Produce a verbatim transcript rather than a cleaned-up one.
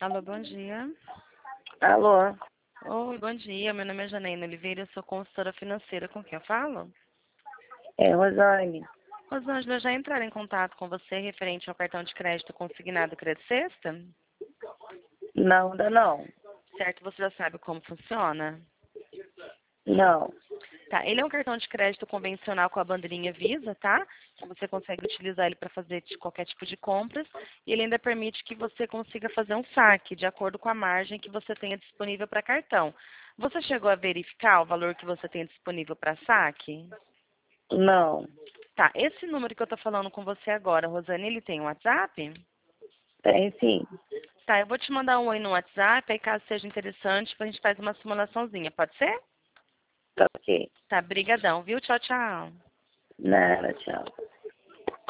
Alô, bom dia. Alô? Oi, bom dia. Meu nome é Janaína Oliveira, eu sou consultora financeira. Com quem eu falo? É, Rosane. Rosângela, já entraram em contato com você referente ao cartão de crédito consignado Crédito Sexta? Não, ainda não. Certo, você já sabe como funciona? Não. Tá, ele é um cartão de crédito convencional com a bandeirinha Visa, tá? Que você consegue utilizar ele para fazer de qualquer tipo de compras. E ele ainda permite que você consiga fazer um saque de acordo com a margem que você tenha disponível para cartão. Você chegou a verificar o valor que você tem disponível para saque? Não. Tá, esse número que eu tô falando com você agora, Rosane, ele tem um WhatsApp? Tem sim. Tá, eu vou te mandar um oi no WhatsApp, aí caso seja interessante, a gente faz uma simulaçãozinha, pode ser? Tá ok. Tá, brigadão, viu? Tchau, tchau. Nada, tchau.